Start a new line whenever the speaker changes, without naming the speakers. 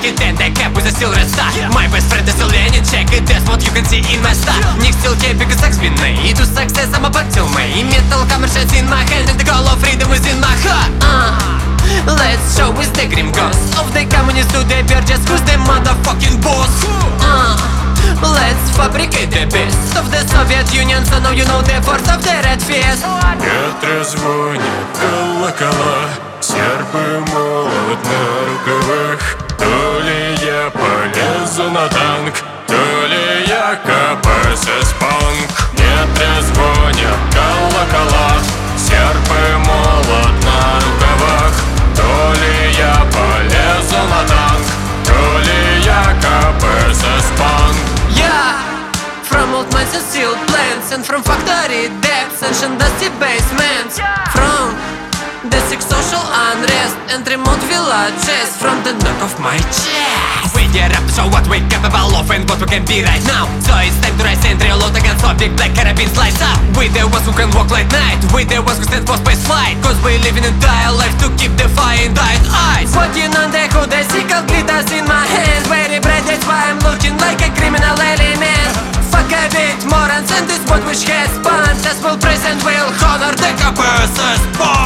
it and the cap with a silver star. My best friend is a Lenin, check it, that's what you can see in my star. Nick still care because sex been made. To success I'm about to make. Metal hammer shots in my hand and the call of freedom is in my heart. Let's show is the grim ghost of the communists to the purchase. Who's the motherfucking boss? Let's fabricate the best of the Soviet Union. So now you know the force of the Red Fist.
Трезвонят колокола, серпы молот на рукавах. То ли я полезу на танк, то ли я КПСС панк. Не трезвонят колокола, серпы молот на рукавах. То ли я полезу на танк, то ли я КПСС панк.
Yeah, from old mines and steel plants, and from factory decks, ancient dusty basements, from the sick social unrest and remote villages, from the knock of my chest. We get up to show what we're capable of and what we can be right now. So it's time to rise and reload against all big black carabines lights up. We the ones who can walk like night, we the ones who stand for space flight. Cause we live in a dire life to keep the fire in dying eyes. Walking on the hood, I see cold glitters in my hands. Very bright, that's why I'm looking like a criminal element. Fuck a bit, morons and this boat which has spun. Just will present will honor the KPSS.